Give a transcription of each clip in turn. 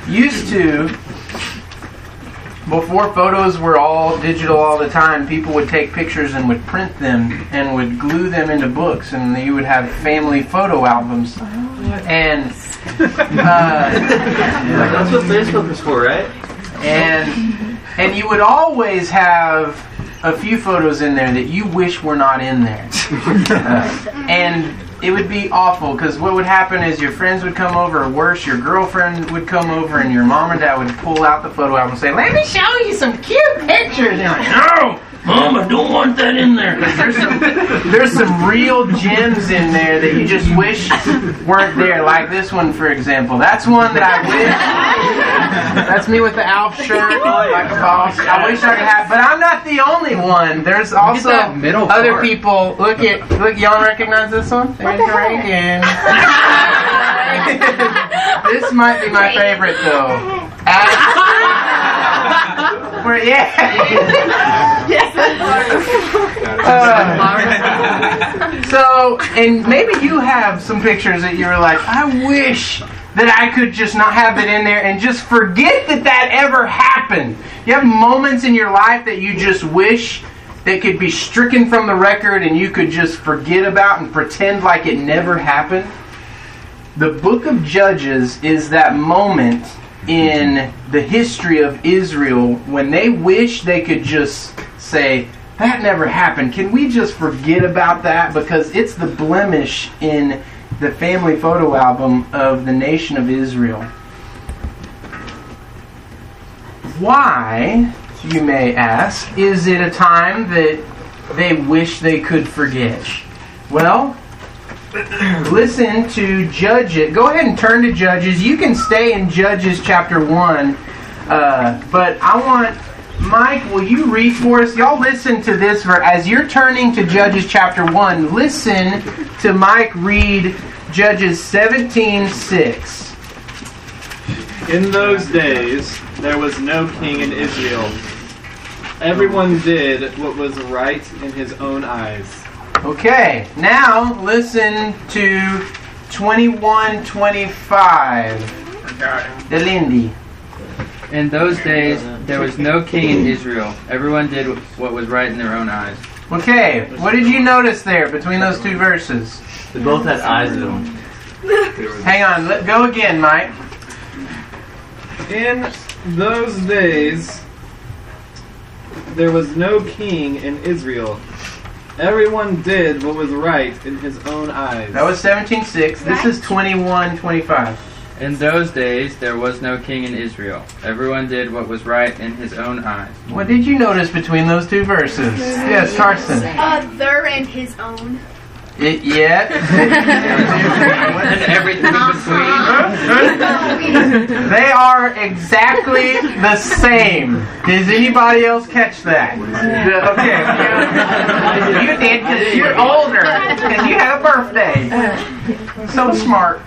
used to, before photos were all digital all the time, people would take pictures and would print them and would glue them into books, and you would have family photo albums. And that's what Facebook was for, right? And you would always have a few photos in there that you wish were not in there. And it would be awful, because what would happen is your friends would come over, or worse, your girlfriend would come over, and your mom and dad would pull out the photo album and say, "Let me show you some cute pictures." And you're like, "No, Mom, I don't want that in there." Because there's some real gems in there that you just wish weren't there. Like this one, for example. That's one that I wish. That's me with the Alf shirt, like a boss. I wish I could have, but I'm not the only one. There's also other people. Look, y'all recognize this one? There's Reagan. This might be my favorite, though. So, and maybe you have some pictures that you're like, I wish that I could just not have it in there and just forget that ever happened. You have moments in your life that you just wish that could be stricken from the record and you could just forget about and pretend like it never happened. The book of Judges is that moment in the history of Israel when they wish they could just say, that never happened. Can we just forget about that? Because it's the blemish in the family photo album of the nation of Israel. Why, you may ask, is it a time that they wish they could forget? Well, listen to Judges. Go ahead and turn to Judges. You can stay in Judges chapter 1. But I want, Mike, will you read for us? Y'all listen to this. As you're turning to Judges chapter 1, listen to Mike read Judges 17:6. In those days, there was no king in Israel. Everyone did what was right in his own eyes. Okay, now listen to 21:25. Delindy. In those days, there was no king in Israel. Everyone did what was right in their own eyes. Okay, what did you notice there between those two verses? They both had eyes in them. Hang on, go again, Mike. In those days, there was no king in Israel. Everyone did what was right in his own eyes. That was 17:6. This is 21:25. In those days, there was no king in Israel. Everyone did what was right in his own eyes. What did you notice between those two verses? Yes, Carson. They're in his own. And everything between. They are exactly the same. Does anybody else catch that? Okay. You did because you're older. Because you had a birthday. So smart.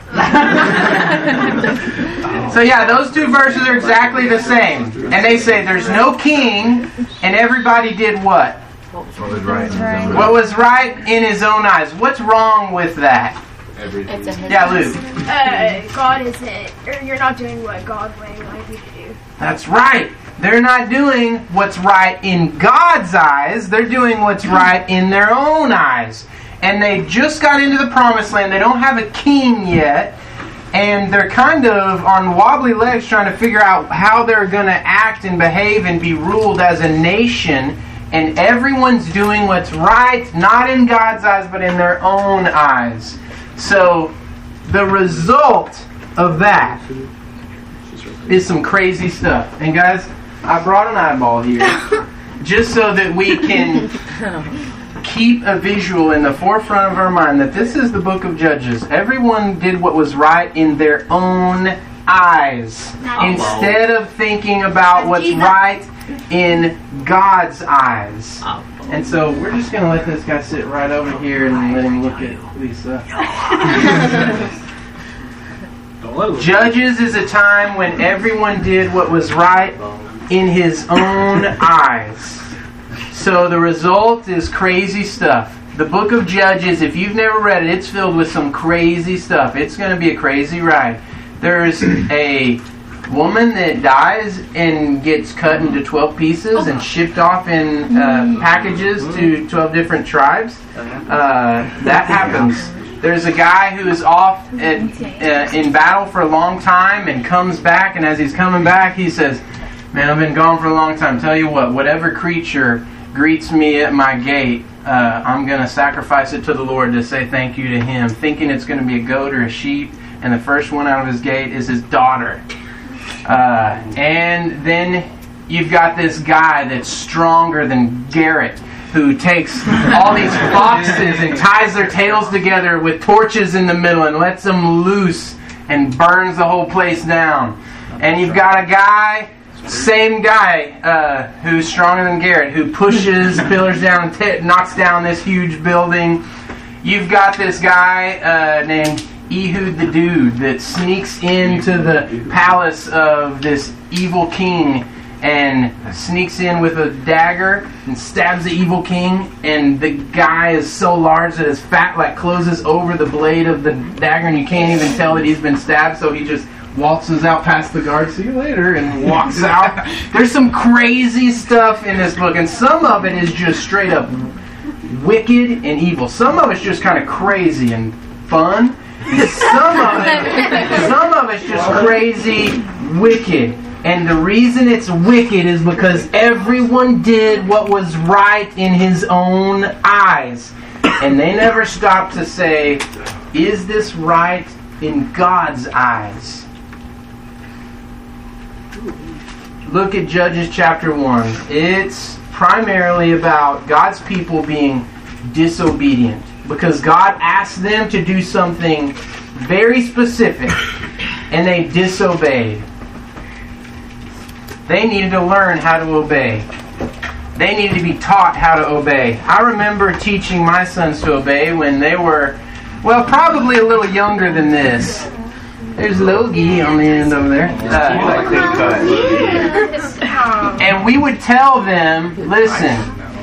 So yeah, those two verses are exactly the same. And they say there's no king and everybody did what? What was right in his own eyes. What's wrong with that? Everything. Yeah, Luke. God isn't, or you're not doing what God wanted you to do. That's right. They're not doing what's right in God's eyes. They're doing what's right in their own eyes. And they just got into the promised land. They don't have a king yet. And they're kind of on wobbly legs trying to figure out how they're going to act and behave and be ruled as a nation. And everyone's doing what's right, not in God's eyes, but in their own eyes. So, the result of that is some crazy stuff. And guys, I brought an eyeball here, just so that we can keep a visual in the forefront of our mind that this is the book of Judges. Everyone did what was right in their own eyes, instead of thinking about what's right in God's eyes. And so we're just going to let this guy sit right over here and let him look at Lisa. Judges is a time when everyone did what was right in his own eyes. So the result is crazy stuff. The book of Judges, if you've never read it, it's filled with some crazy stuff. It's going to be a crazy ride. There's a woman that dies and gets cut into 12 pieces and shipped off in packages to 12 different tribes. That happens. There's a guy who is off in battle for a long time and comes back, and as he's coming back, he says, "Man, I've been gone for a long time. Tell you what, whatever creature greets me at my gate, I'm going to sacrifice it to the Lord to say thank you to Him," thinking it's going to be a goat or a sheep, and the first one out of his gate is his daughter. And then you've got this guy that's stronger than Garrett, who takes all these foxes and ties their tails together with torches in the middle and lets them loose and burns the whole place down. And you've got a guy, same guy, who's stronger than Garrett, who pushes pillars down and knocks down this huge building. You've got this guy named Ehud the Dude that sneaks into the palace of this evil king and sneaks in with a dagger and stabs the evil king, and the guy is so large that his fat closes over the blade of the dagger and you can't even tell that he's been stabbed, so he just waltzes out past the guard, "See you later," and walks out. There's some crazy stuff in this book, and some of it is just straight up wicked and evil. Some of it's just kind of crazy and fun. Some of it's just crazy, wicked. And the reason it's wicked is because everyone did what was right in his own eyes. And they never stopped to say, is this right in God's eyes? Look at Judges chapter 1. It's primarily about God's people being disobedient, because God asked them to do something very specific, and they disobeyed. They needed to learn how to obey. They needed to be taught how to obey. I remember teaching my sons to obey when they were, well, probably a little younger than this. There's Logie on the end over there. And we would tell them, listen,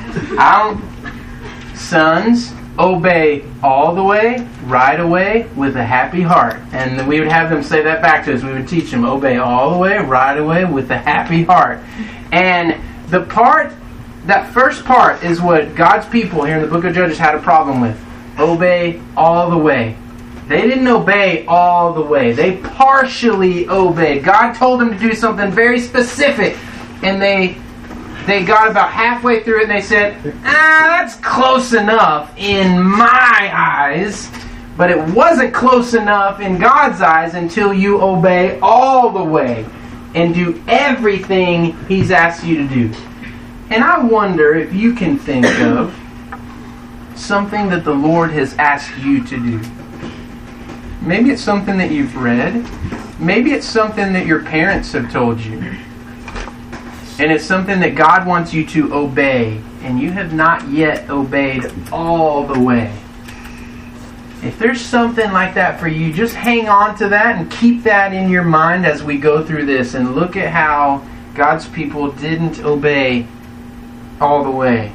sons, obey all the way, right away, with a happy heart. And we would have them say that back to us. We would teach them, obey all the way, right away, with a happy heart. And that first part is what God's people here in the book of Judges had a problem with. Obey all the way. They didn't obey all the way. They partially obeyed. God told them to do something very specific, and they got about halfway through it and they said, that's close enough in my eyes, but it wasn't close enough in God's eyes until you obey all the way and do everything He's asked you to do. And I wonder if you can think of something that the Lord has asked you to do. Maybe it's something that you've read. Maybe it's something that your parents have told you. And it's something that God wants you to obey, and you have not yet obeyed all the way. If there's something like that for you, just hang on to that and keep that in your mind as we go through this and look at how God's people didn't obey all the way.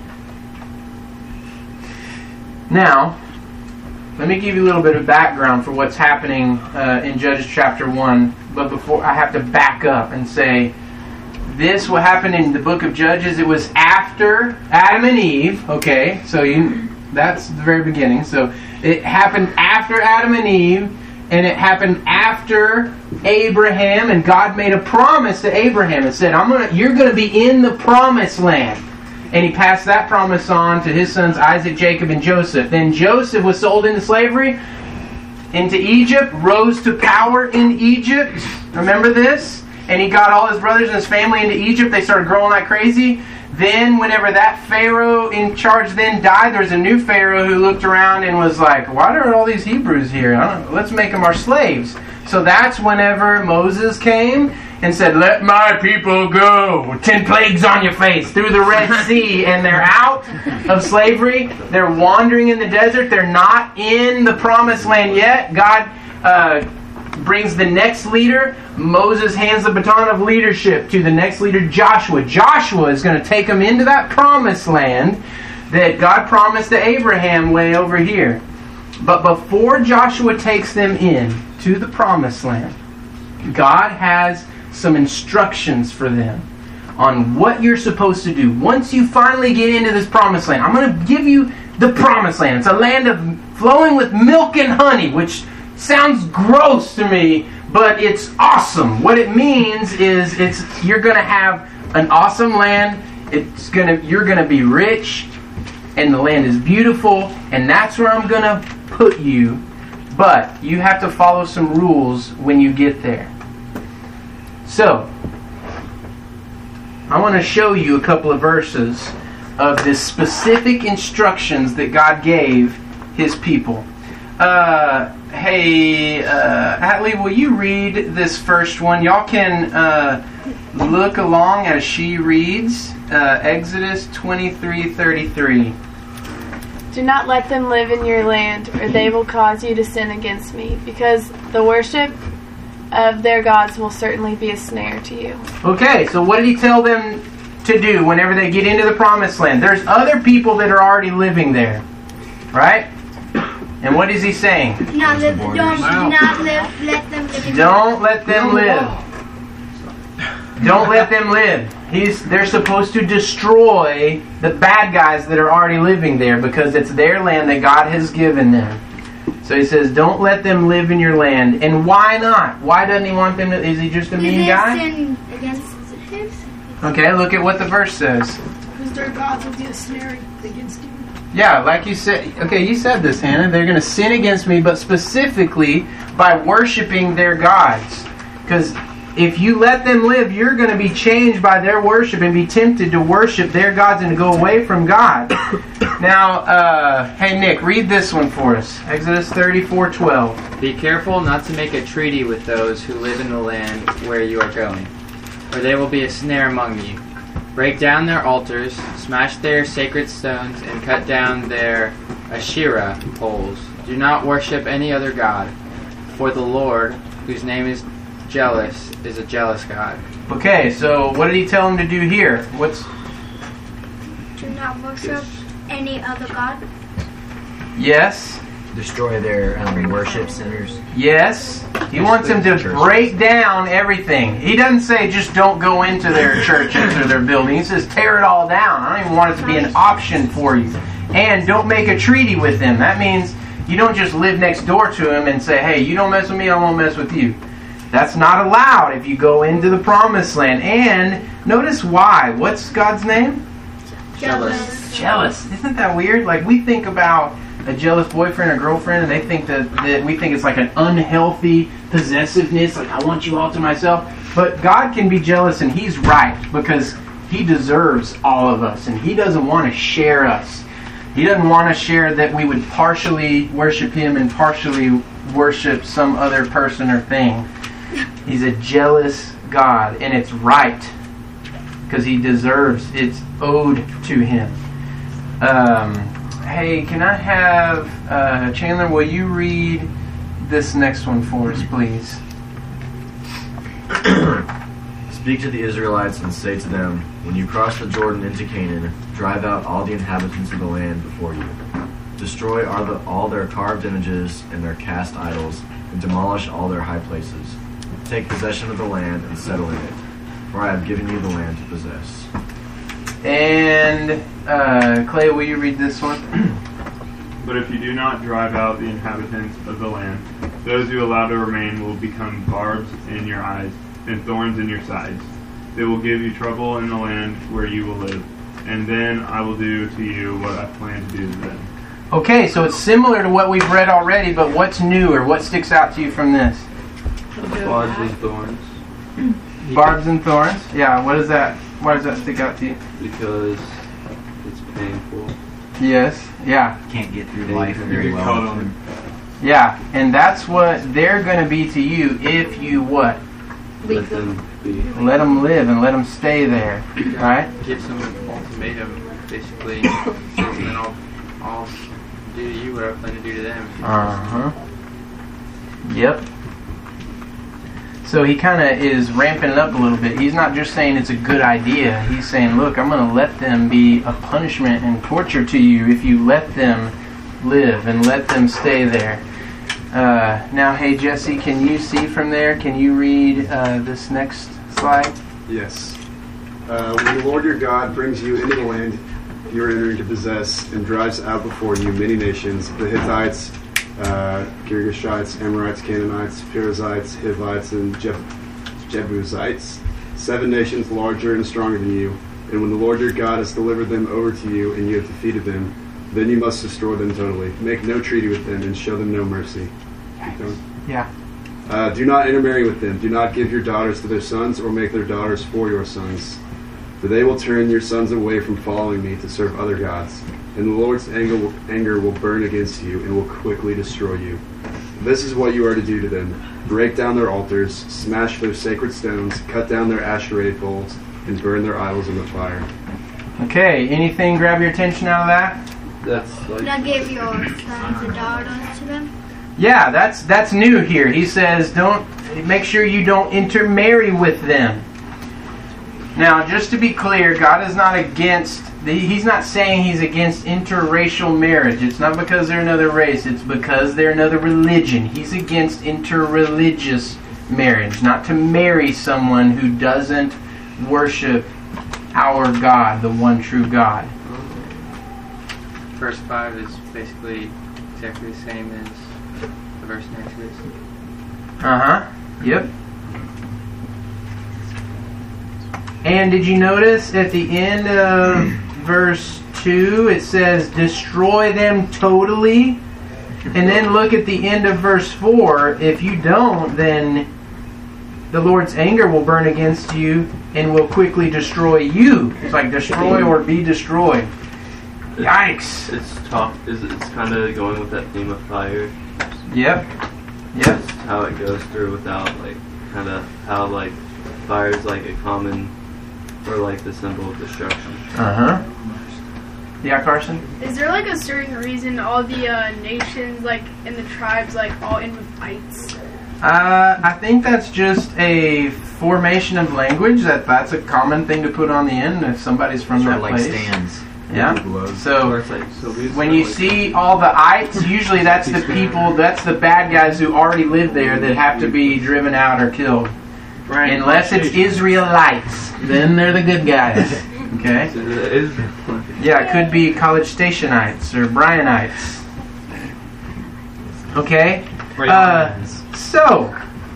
Now, let me give you a little bit of background for what's happening in Judges chapter 1. But before, I have to back up and say, what happened in the book of Judges, it was after Adam and Eve. Okay, so that's the very beginning. So it happened after Adam and Eve, and it happened after Abraham, and God made a promise to Abraham and said, you're going to be in the promised land. And He passed that promise on to his sons Isaac, Jacob, and Joseph. Then Joseph was sold into slavery, into Egypt, rose to power in Egypt. Remember this? And he got all his brothers and his family into Egypt. They started growing like crazy. Then whenever that Pharaoh in charge then died, there was a new Pharaoh who looked around and was like, why are all these Hebrews here? Let's make them our slaves. So that's whenever Moses came and said, let my people go. 10 plagues on your face through the Red Sea. And they're out of slavery. They're wandering in the desert. They're not in the promised land yet. God brings the next leader. Moses hands the baton of leadership to the next leader, Joshua. Joshua is going to take them into that promised land that God promised to Abraham way over here. But before Joshua takes them in to the promised land, God has some instructions for them on what you're supposed to do. Once you finally get into this promised land, I'm going to give you the promised land. It's a land of flowing with milk and honey, which sounds gross to me, but it's awesome. What it means is you're going to have an awesome land. You're going to be rich, and the land is beautiful, and that's where I'm going to put you. But you have to follow some rules when you get there. So, I want to show you a couple of verses of the specific instructions that God gave His people. Atlee, will you read this first one? Y'all can look along as she reads Exodus 23:33. Do not let them live in your land, or they will cause you to sin against me, because the worship of their gods will certainly be a snare to you. Okay, so what did He tell them to do whenever they get into the promised land? There's other people that are already living there, right? And what is He saying? Let them live. Don't let them live. Don't let them live. They're supposed to destroy the bad guys that are already living there, because it's their land that God has given them. So He says, don't let them live in your land. And why not? Why doesn't He want them to? Is He just a mean guy? Sin against His. Okay, look at what the verse says. Because their gods will be a snare against you. Yeah, like you said. Okay, you said this, Hannah. They're going to sin against me, but specifically by worshiping their gods. Because if you let them live, you're going to be changed by their worship and be tempted to worship their gods and to go away from God. Now, hey Nick, read this one for us. Exodus 34:12. Be careful not to make a treaty with those who live in the land where you are going, or they will be a snare among you. Break down their altars, smash their sacred stones, and cut down their Asherah poles. Do not worship any other god, for the Lord, whose name is jealous, is a jealous God. Okay, so what did He tell them to do here? Do not worship any other god. Yes. Destroy their worship centers. Yes. He wants them to break down everything. He doesn't say just don't go into their churches or their building. He says tear it all down. I don't even want it to be an option for you. And don't make a treaty with them. That means you don't just live next door to them and say, hey, you don't mess with me, I won't mess with you. That's not allowed if you go into the promised land. And notice why. What's God's name? Jealous. Jealous. Isn't that weird? Like, we think about a jealous boyfriend or girlfriend, and they think that we think it's like an unhealthy possessiveness, like I want you all to myself. But God can be jealous, and He's right, because He deserves all of us, and He doesn't want to share us. He doesn't want to share that we would partially worship Him and partially worship some other person or thing. He's a jealous God, and it's right, because He deserves, it's owed to Him. Hey, can I have Chandler, will you read this next one for us, please? Speak to the Israelites and say to them, when you cross the Jordan into Canaan, drive out all the inhabitants of the land before you. Destroy all their carved images and their cast idols, and demolish all their high places. Take possession of the land and settle in it, for I have given you the land to possess. And Clay, will you read this one? But if you do not drive out the inhabitants of the land, those you allow to remain will become barbs in your eyes and thorns in your sides. They will give you trouble in the land where you will live, and then I will do to you what I plan to do to them. Okay, so it's similar to what we've read already, but what's new or what sticks out to you from this? Barbs and thorns. Barbs and thorns? Yeah, what is that? Why does that stick out to you? Because it's painful. Yes, yeah. Can't get through life very Get caught well. on. Yeah, and that's what they're going to be to you if you what? Let them be. Let them live and let them stay there, right? Give some ultimatum, basically. And then I'll do to you what I plan to do to them. Uh-huh. Yep. So he kind of is ramping it up a little bit. He's not just saying it's a good idea. He's saying, look, I'm going to let them be a punishment and torture to you if you let them live and let them stay there. Now, hey, Jesse, can you see from there? Can you read this next slide. Yes. When the Lord your God brings you into the land you are entering to possess and drives out before you many nations, the Hittites, Girgashites, Amorites, Canaanites, Perizzites, Hivites, and Jebusites, 7 nations larger and stronger than you. And when the Lord your God has delivered them over to you and you have defeated them, then you must destroy them totally. Make no treaty with them and show them no mercy. Yeah. Do not intermarry with them. Do not give your daughters to their sons or make their daughters for your sons. For they will turn your sons away from following me to serve other gods. And the Lord's anger will burn against you and will quickly destroy you. This is what you are to do to them. Break down their altars, smash their sacred stones, cut down their Asherah poles, and burn their idols in the fire. Okay, anything grab your attention out of that? That's like... Now give your sons and daughters to them. Yeah, that's new here. He says, make sure you don't intermarry with them. Now, just to be clear, God is not against, He's not saying He's against interracial marriage. It's not because they're another race. It's because they're another religion. He's against interreligious marriage, not to marry someone who doesn't worship our God, the one true God. Verse 5 is basically exactly the same as the verse next to this. Yep. And did you notice at the end of verse 2 it says, destroy them totally? And then look at the end of verse 4. If you don't, then the Lord's anger will burn against you and will quickly destroy you. It's like destroy or be destroyed. Yikes. It's kind of going with that theme of fire. Yep. Just how it goes through without, like, kind of how, like, fire is, like, a common, or, like, the symbol of destruction. Yeah, Carson? Is there like a certain reason all the nations, like, and the tribes, like, all end with fights? I think that's just a formation of language. That's a common thing to put on the end if somebody's from that place. stands. Yeah. So when you see all the ites, usually that's the people, that's the bad guys who already live there that have to be driven out or killed. Right. Unless it's Israelites, then they're the good guys. Okay. Yeah, it could be College Stationites or Bryanites. Okay. So,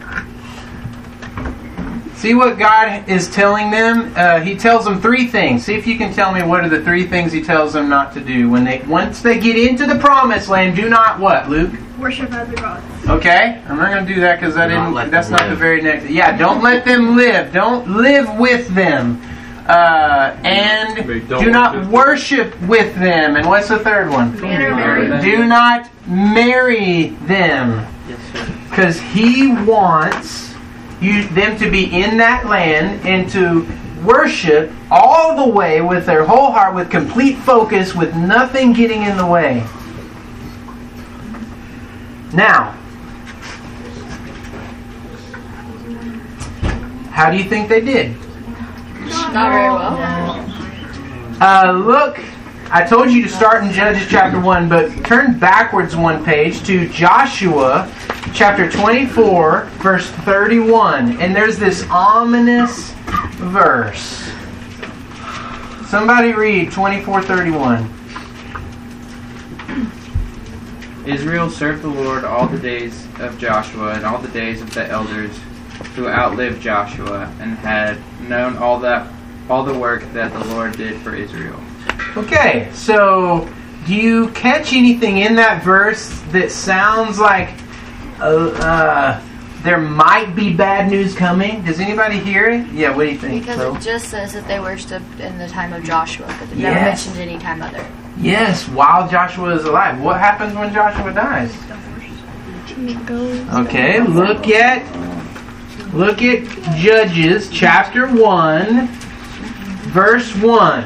see what God is telling them? He tells them 3 things. See if you can tell me what are the 3 things He tells them not to do. Once they get into the promised land, do not what, Luke? Worship other gods. Okay, I'm not going to do that because that's not the very next. Yeah, don't let them live. Don't live with them. And do not worship with them. And what's the third one? Do not marry them. Because He wants them to be in that land and to worship all the way with their whole heart, with complete focus, with nothing getting in the way. Now, how do you think they did? Not very well. Look, I told you to start in Judges chapter 1, but turn backwards 1 page to Joshua chapter 24, verse 31. And there's this ominous verse. Somebody read 24:31. Israel served the Lord all the days of Joshua and all the days of the elders who outlived Joshua and had known all the work that the Lord did for Israel. Okay, so do you catch anything in that verse that sounds like there might be bad news coming? Does anybody hear it? Yeah, what do you think? Because it just says that they worshipped in the time of Joshua, but it never mentions any time other. Yes, while Joshua is alive. What happens when Joshua dies? Okay, look at Judges chapter 1, verse 1.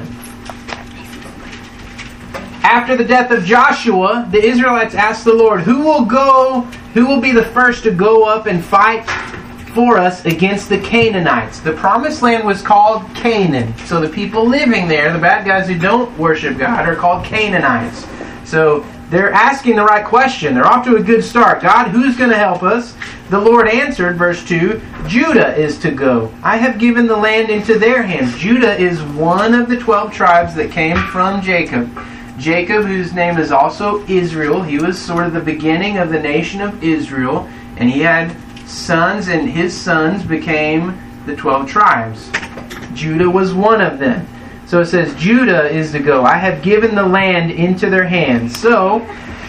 After the death of Joshua, the Israelites asked the Lord, who will be the first to go up and fight for us against the Canaanites? The promised land was called Canaan. So the people living there, the bad guys who don't worship God, are called Canaanites. So they're asking the right question. They're off to a good start. God, who's going to help us? The Lord answered, verse 2, Judah is to go. I have given the land into their hands. Judah is one of the 12 tribes that came from Jacob. Jacob, whose name is also Israel, he was sort of the beginning of the nation of Israel, and he had sons, and his sons became the 12 tribes. Judah was one of them. So it says, Judah is to go. I have given the land into their hands. So,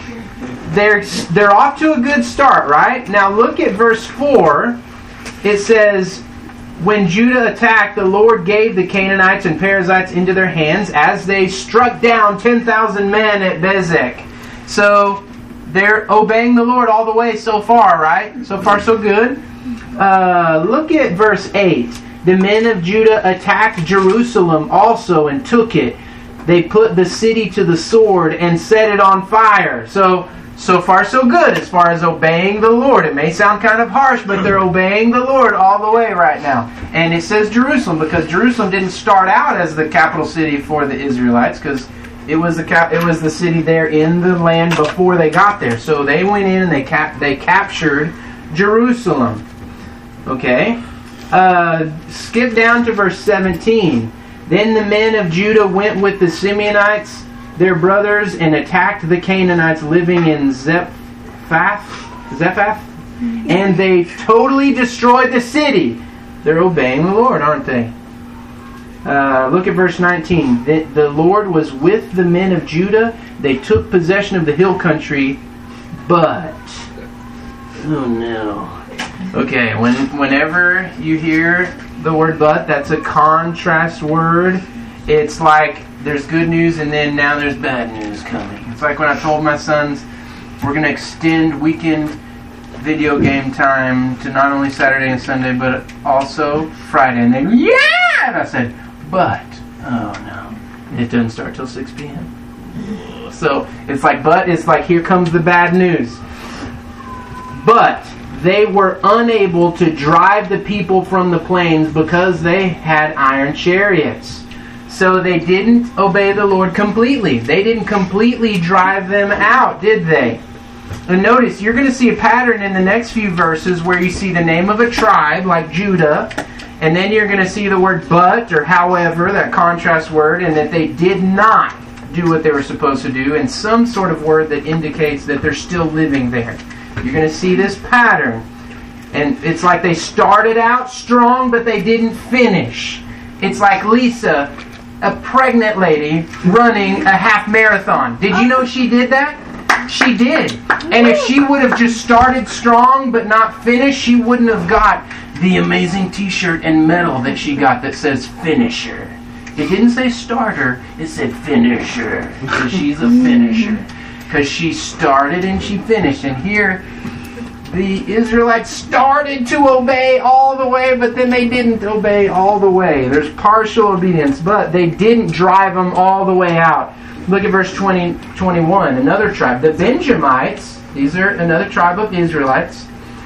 they're off to a good start, right? Now look at verse 4. It says, when Judah attacked, the Lord gave the Canaanites and Perizzites into their hands as they struck down 10,000 men at Bezek. So they're obeying the Lord all the way so far, right? So far so good. Look at verse 8. The men of Judah attacked Jerusalem also and took it. They put the city to the sword and set it on fire. So far so good as far as obeying the Lord. It may sound kind of harsh, but they're obeying the Lord all the way right now. And it says Jerusalem because Jerusalem didn't start out as the capital city for the Israelites because it was the city there in the land before they got there. So they went in and they captured Jerusalem. Okay? Skip down to verse 17. Then the men of Judah went with the Simeonites, their brothers, and attacked the Canaanites living in Zephath, and they totally destroyed the city. They're obeying the Lord, aren't they? Look at verse 19. The Lord was with the men of Judah. They took possession of the hill country, but... Oh no. Okay, whenever you hear the word but, that's a contrast word. It's like there's good news and then now there's bad news coming. It's like when I told my sons we're going to extend weekend video game time to not only Saturday and Sunday but also Friday. And they go, yeah! And I said, but, oh no, it doesn't start till 6 p.m. So it's like here comes the bad news. But they were unable to drive the people from the plains because they had iron chariots. So they didn't obey the Lord completely. They didn't completely drive them out, did they? And notice, you're going to see a pattern in the next few verses where you see the name of a tribe, like Judah, and then you're going to see the word but, or however, that contrast word, and that they did not do what they were supposed to do, and some sort of word that indicates that they're still living there. You're going to see this pattern. And it's like they started out strong, but they didn't finish. It's like Lisa, a pregnant lady, running a half marathon. Did you know she did that? She did. And if she would have just started strong but not finished, she wouldn't have got the amazing t-shirt and medal that she got that says finisher. It didn't say starter, it said finisher. So she's a finisher. Because she started and she finished. And here, the Israelites started to obey all the way, but then they didn't obey all the way. There's partial obedience, but they didn't drive them all the way out. Look at verse 21, another tribe. The Benjamites, these are another tribe of Israelites,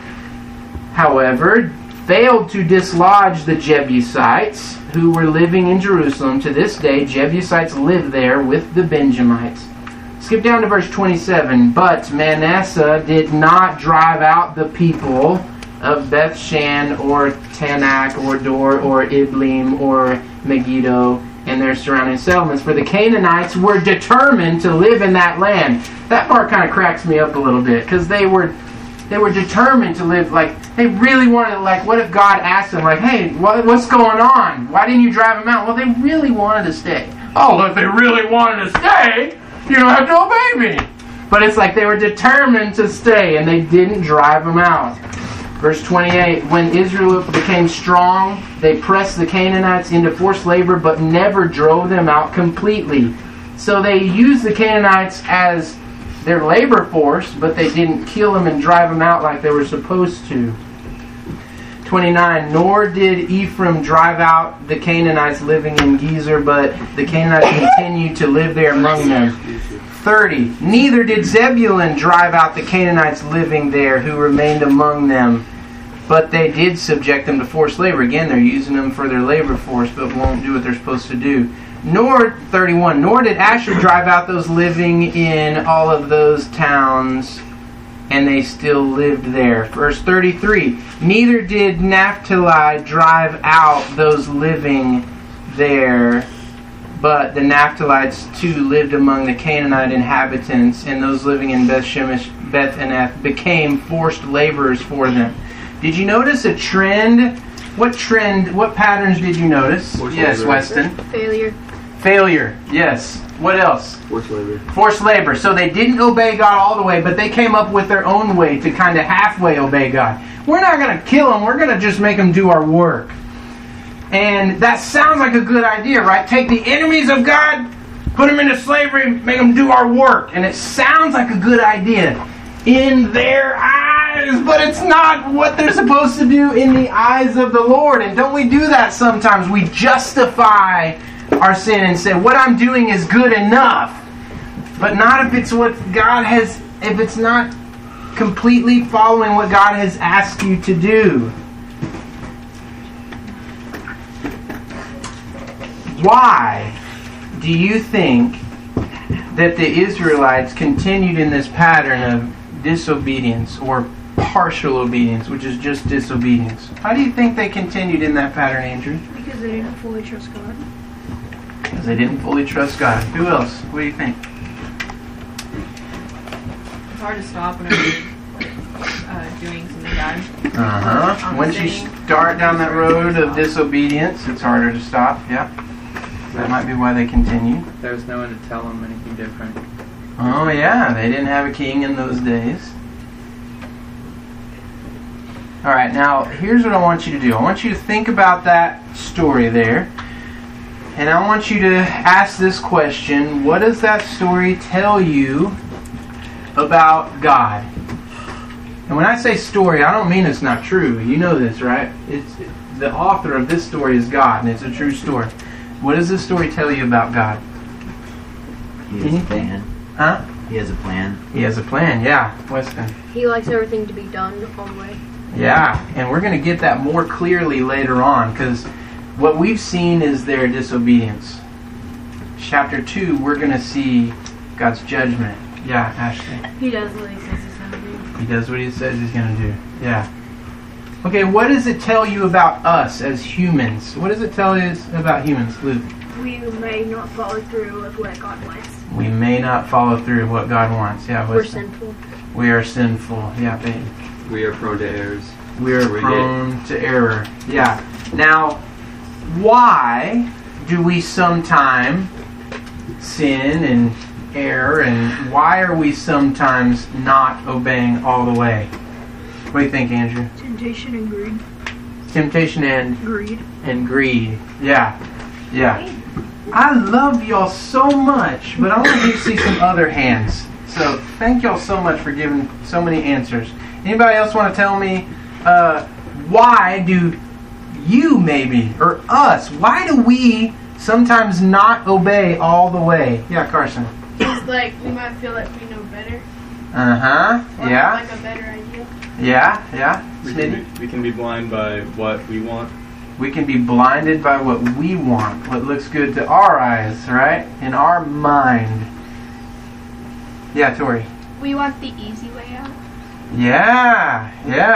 however, failed to dislodge the Jebusites who were living in Jerusalem. To this day, Jebusites live there with the Benjamites. Skip down to verse 27. But Manasseh did not drive out the people of Bethshan or Tanakh or Dor or Iblim or Megiddo and their surrounding settlements, for the Canaanites were determined to live in that land. That part kind of cracks me up a little bit, because they were determined to live, like, they really wanted, like, what if God asked them, like, hey, what's going on? Why didn't you drive them out? Well, they really wanted to stay. Oh, if they really wanted to stay, you don't have to obey me. But it's like they were determined to stay, and they didn't drive them out. Verse 28, when Israel became strong, they pressed the Canaanites into forced labor, but never drove them out completely. So they used the Canaanites as their labor force, but they didn't kill them and drive them out like they were supposed to. 29, nor did Ephraim drive out the Canaanites living in Gezer, but the Canaanites continued to live there among them. 30, neither did Zebulun drive out the Canaanites living there who remained among them, but they did subject them to forced labor. Again, they're using them for their labor force, but won't do what they're supposed to do. 31, nor did Asher drive out those living in all of those towns and they still lived there. Verse 33, neither did Naphtali drive out those living there, but the Naphtalites too lived among the Canaanite inhabitants, and those living in Beth-Shemesh, Beth-Anath became forced laborers for them. Did you notice a trend? What patterns did you notice? Forced yes, labor. Weston. Failure. Yes. What else? Forced labor. Forced labor. So they didn't obey God all the way, but they came up with their own way to kind of halfway obey God. We're not going to kill them. We're going to just make them do our work. And that sounds like a good idea, right? Take the enemies of God, put them into slavery, make them do our work. And it sounds like a good idea in their eyes, but it's not what they're supposed to do in the eyes of the Lord. And don't we do that sometimes? We justify our sin and say, what I'm doing is good enough. But not if it's what God has, if it's not completely following what God has asked you to do. Why do you think that the Israelites continued in this pattern of disobedience or partial obedience, which is just disobedience? How do you think they continued in that pattern, Andrew? Because they didn't fully trust God. Because they didn't fully trust God. Who else? What do you think? It's hard to stop whenever you're doing something bad. Once you start down that road of disobedience, it's harder to stop. Yeah. That might be why they continue. There was no one to tell them anything different. Oh yeah, they didn't have a king in those days. Alright, now here's what I want you to do. I want you to think about that story there. And I want you to ask this question. What does that story tell you about God? And when I say story, I don't mean it's not true. You know this, right? The author of this story is God, and it's a true story. What does this story tell you about God? He has a plan. Huh? He has a plan. He has a plan, yeah. Weston. He likes everything to be done the wrong way. Yeah, and we're going to get that more clearly later on, because what we've seen is their disobedience. Chapter 2, we're going to see God's judgment. Yeah, Ashley. He does what he says he's going to do. He does what he says he's going to do. Yeah. Okay, what does it tell you about us as humans? What does it tell us about humans, Luke? We may not follow through with what God wants. We may not follow through with what God wants. Yeah, We're sinful. We are sinful. Yeah, babe. We are prone to errors. We are prone to error. Yeah. Now, why do we sometimes sin and err, and why are we sometimes not obeying all the way? What do you think, Andrew? Temptation and greed. Temptation and Greed. greed. Yeah. Yeah. I love y'all so much, but I want you to see some other hands. So thank y'all so much for giving so many answers. Anybody else want to tell me why do you maybe, or us, why do we sometimes not obey all the way? Yeah, Carson. It's like we might feel like we know better. Or Yeah. like a better idea. Yeah. We can be blind by what we want. We can be blinded by what we want, what looks good to our eyes, right? In our mind. Yeah, Tori. We want the easy way out. Yeah,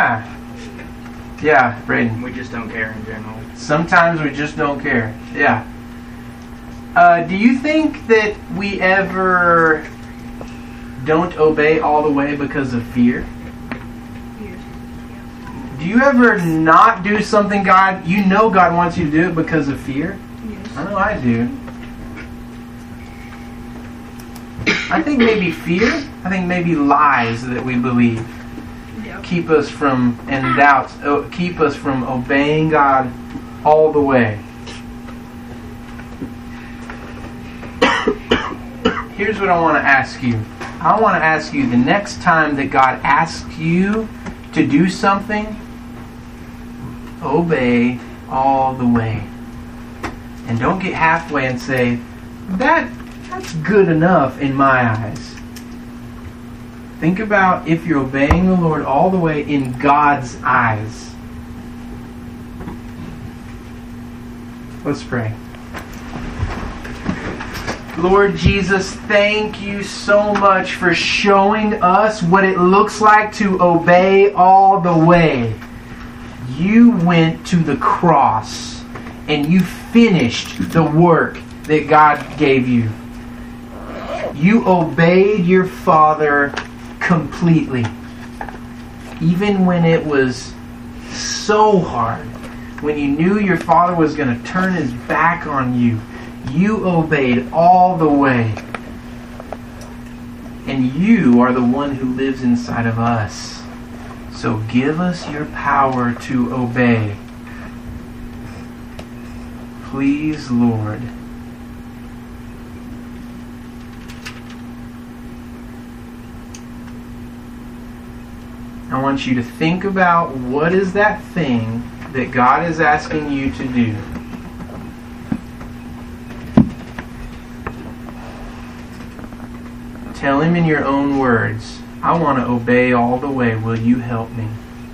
Braden. We just don't care in general. Sometimes we just don't care. Yeah. Do you think that we ever don't obey all the way because of fear? Do you ever not do something God wants you to do it because of fear? Yes. I know I do. I think maybe fear. I think maybe lies that we believe keep us from, and doubts keep us from obeying God all the way. Here's what I want to ask you. I want to ask you, the next time that God asks you to do something, obey all the way. And don't get halfway and say, that's good enough in my eyes. Think about if you're obeying the Lord all the way in God's eyes. Let's pray. Lord Jesus, thank you so much for showing us what it looks like to obey all the way. You went to the cross and you finished the work that God gave you. You obeyed your Father completely. Even when it was so hard, when you knew your Father was going to turn his back on you, you obeyed all the way. And you are the one who lives inside of us. So give us your power to obey. Please, Lord. I want you to think about what is that thing that God is asking you to do. Tell him in your own words, I want to obey all the way. Will you help me?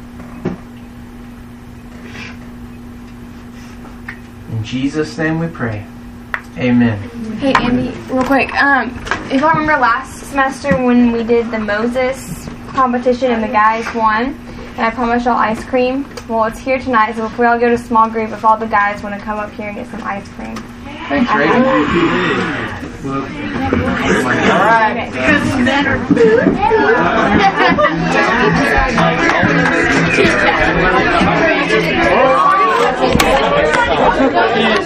In Jesus' name we pray. Amen. Hey, Andy, real quick. If I remember last semester when we did the Moses competition and the guys won, and I promised y'all ice cream. Well, it's here tonight, so if we all go to small group, if all the guys want to come up here and get some ice cream. Thanks, Reagan. All right. Okay.